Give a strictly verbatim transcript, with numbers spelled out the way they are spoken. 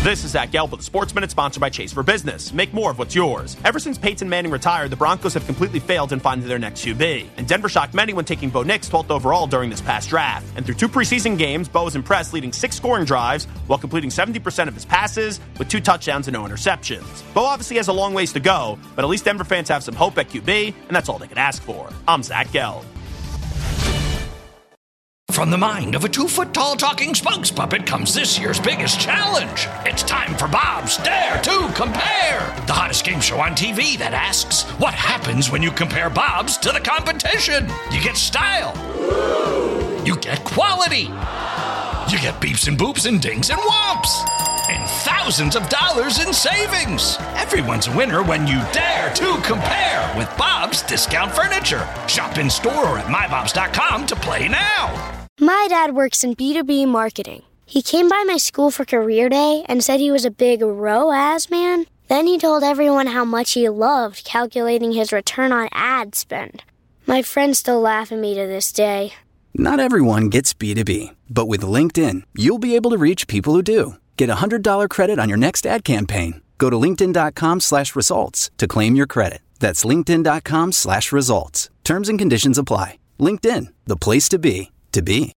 This is Zach Gelb with the Sports Minute, sponsored by Chase for Business. Make more of what's yours. Ever since Peyton Manning retired, the Broncos have completely failed in finding their next Q B. And Denver shocked many when taking Bo Nix twelfth overall during this past draft. And through two preseason games, Bo was impressed, leading six scoring drives while completing seventy percent of his passes with two touchdowns and no interceptions. Bo obviously has a long ways to go, but at least Denver fans have some hope at Q B, and that's all they can ask for. I'm Zach Gelb. From the mind of a two-foot-tall talking spokes puppet comes this year's biggest challenge. It's time for Bob's Dare to Compare, the hottest game show on T V that asks, what happens when you compare Bob's to the competition? You get style. You get quality. You get beeps and boops and dings and whomps. And thousands of dollars in savings. Everyone's a winner when you dare to compare with Bob's Discount Furniture. Shop in store or at my bobs dot com to play now. My dad works in B two B marketing. He came by my school for career day and said he was a big R O A S man. Then he told everyone how much he loved calculating his return on ad spend. My friends still laugh at me to this day. Not everyone gets B two B, but with LinkedIn, you'll be able to reach people who do. Get a one hundred dollars credit on your next ad campaign. Go to linkedin.com slash results to claim your credit. That's linkedin.com slash results. Terms and conditions apply. LinkedIn, the place to be, to be.